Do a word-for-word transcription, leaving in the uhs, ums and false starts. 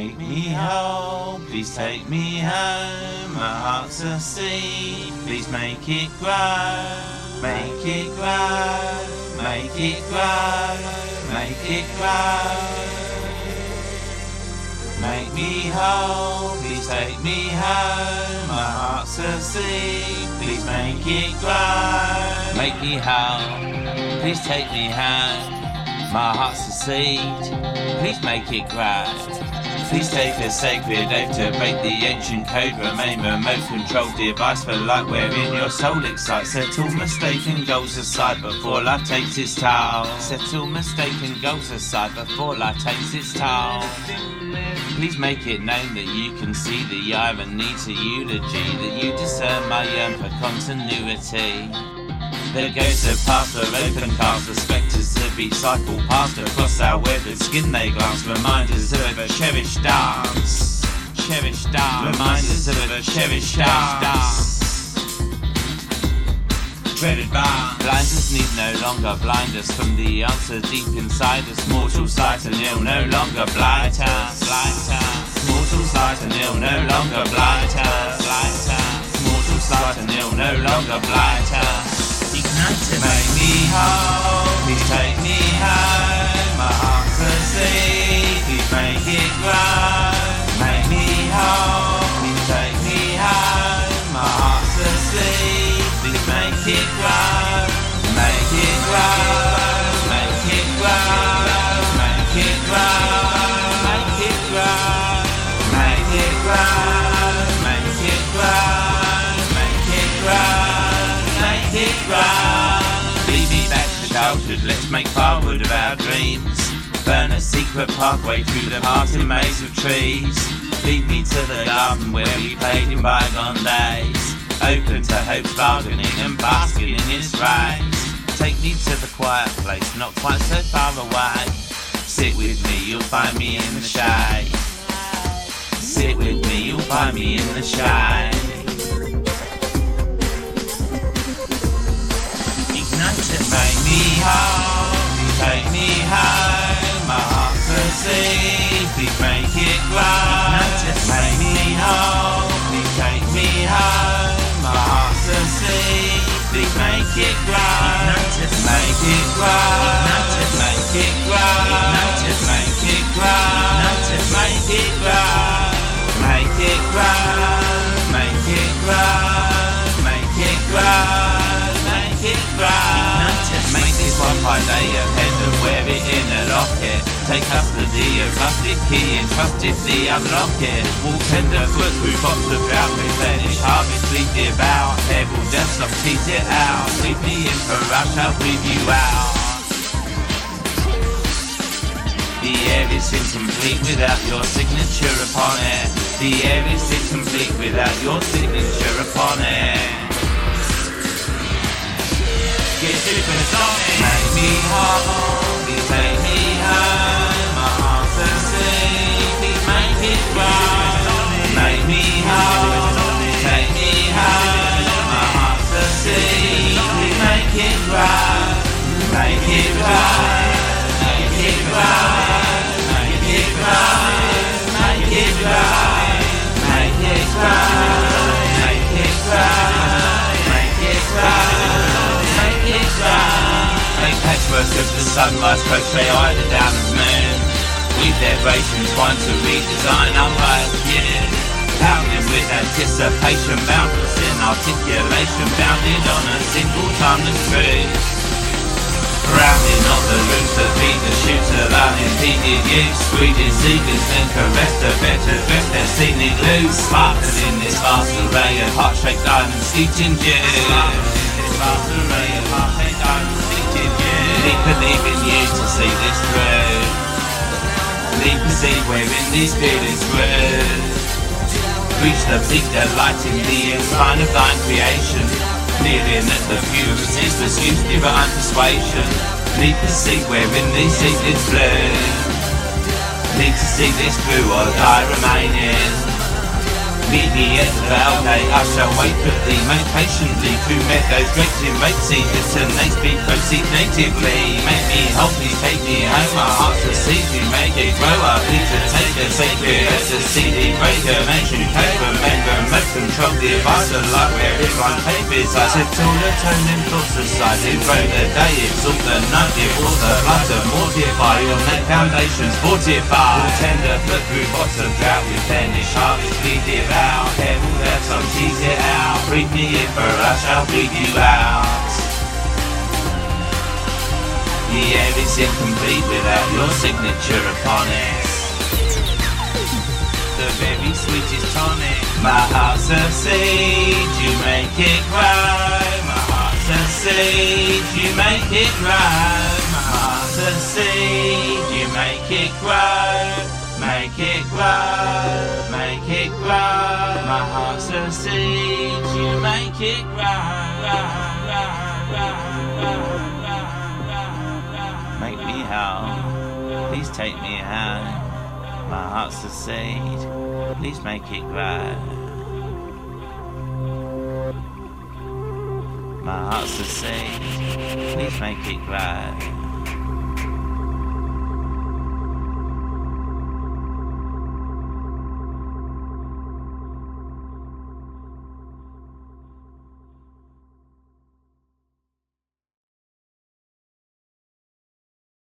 Make me whole, please take me home. My heart's asleep, please make it grow. Make it grow, make it grow, make it grow. Make me whole, please take me home. My heart's asleep, please make it grow. Make me whole, please take me home. My heart's a seed, please make it grow. Please take a sacred oath to break the ancient code. Remain remote controlled device for light wherein your soul excites. Set all mistaken goals aside before life takes its toll. Set all mistaken goals aside before life takes its toll. Please make it known that you can see the irony to eulogy, that you discern my yearn for continuity. The ghosts of past are open cast, the spectres of each cycle past. Across our weathered skin they glance, reminders of a cherished dance. Cherished dance, reminders of a cherished dance. Dreaded bar. Blinders need no longer blind us from the answer deep inside us. Mortal sight and ill no longer blight us. Blight us. Mortal sight and ill no longer blight us. Blight us. Mortal sight and ill no longer blight us. Ignited. Make me whole, please take me home. My heart's asleep, please make it grow. Make me whole, please take me home. My heart's asleep, please make it grow. Make it grow, make it grow, make it grow, make it grow, make it grow, make it grow, make it grow. Lead me back to childhood, let's make firewood of our dreams. Burn a secret pathway through the parting maze of trees. Lead me to the garden where we played in bygone days. Open to hope's bargaining and basking in its rays. Take me to the quiet place, not quite so far away. Sit with me, you'll find me in the shade. Sit with me, you'll find me in the shade. Make me whole, take me home. My heart's asleep, please make it grow. Make me whole, please take me home. My heart's asleep, please make it grow. Make it grow, make it grow, make it grow, make it grow, make it grow, make it grow, make it grow, make it grow. Make this one by day ahead and wear it in a locket. Take custody of rusted key and trustedly unlock it. Walk tenderfoot through pots of drought, replenish harvest, leave it about. Hair will just stop, tease it out. Leave me in for rush, I'll breathe you out. The air is incomplete without your signature upon it. The air is incomplete without your signature upon it. Get supersonic. Make me whole, please take me home. My heart's asleep, please make it grow. Make me whole, take me home. My heart's asleep, please make it grow. Make it grow, make it grow, make it grow, make it grow, make it grow, make it grow, make it grow. Make patchwork of the sunrise, crochet either down the moon. Weave their vibrations, trying to redesign our life, yeah. Pounding with anticipation, boundless in articulation, bounded on a single timeless truth. Grounded not the roots that feed the shoots of unimpeded use. Squeezing seekers and caress the better dress their scenic loose. Sparkling in this vast array of heart-shaped diamonds steeped in dew. Vast array of heart-shaped diamonds steeped in dew. Need believe in you to see this through. Need perceive wherein these feelings grew. Reach the peak delight in the incline of thine creation. Kneeling at the view of ceaseless use, divine persuasion. Need to see wherein these seedlings bloom. Need to see this through or die remaining. Meet me at the Valley, I shall wait for thee. Make patiently through meadows, great to make see. Detonates me, proceed natively. Make me whole, please take me home. My heart's a seed, you make it grow up. Please to take a sacred ecstasy. The breaker makes you take, remember, most control the advice of life. Where it blind papers, I set all the tone and thoughts aside. Through the day, it's all the night. Divorce the blood to mortify. Your neck foundations fortify. All tender, put through bottom drought. With vanish heart, which bleed it out. Careful that some tease it out. Breathe me in, for I shall breathe you out. The air is incomplete without your signature upon it. The very sweetest tonic. My heart's a seed, you make it grow. My heart's a seed, you make it grow. My heart's a seed, you make it grow. Make it grow, make it grow. My heart's a seed, you make it grow. Make me whole, please take me home. My heart's a seed, please make it grow. My heart's a seed, please make it grow.